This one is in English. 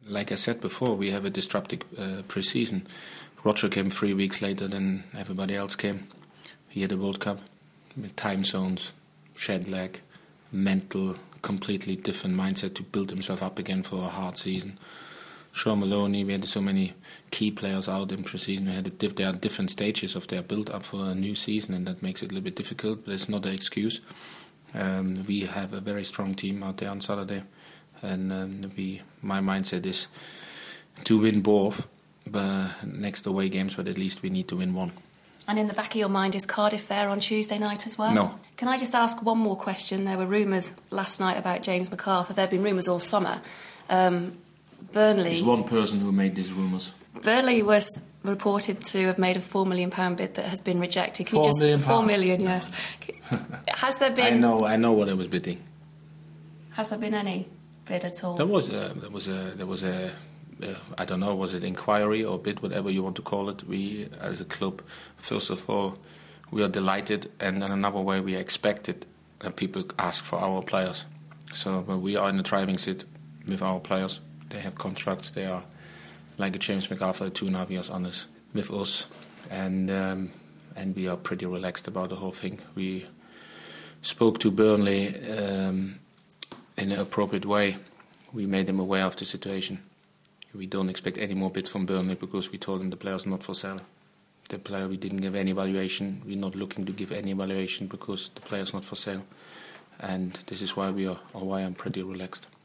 like I said before, we have a disruptive pre-season. Roger came 3 weeks later than everybody else came. He had a World Cup with time zones, jet lag, mental, completely different mindset to build himself up again for a hard season. Sean Maloney, we had so many key players out in pre-season. There are different stages of their build-up for a new season, and that makes it a little bit difficult, but it's not an excuse. We have a very strong team out there on Saturday, and my mindset is to win both next away games, but at least we need to win one. And in the back of your mind, is Cardiff there on Tuesday night as well? No. Can I just ask one more question? There were rumours last night about James McArthur. There have been rumours all summer. Burnley... There's one person who made these rumours. Burnley was reported to have made a £4 million bid that has been rejected. Can £4 million? £4 million, yes. Has there been... I know what I was bidding. Has there been any bid at all? There was a I don't know, was it inquiry or bid, whatever you want to call it. We, as a club, first of all, we are delighted, and in another way, we expected that people ask for our players. So we are in the driving seat with our players. They have contracts. They are like a James McArthur, 2.5 years on us with us, and we are pretty relaxed about the whole thing. We spoke to Burnley in an appropriate way. We made them aware of the situation. We don't expect any more bids from Burnley because we told them the player's not for sale. The player, we didn't give any valuation. We're not looking to give any valuation because the player's not for sale. And this is why I'm pretty relaxed.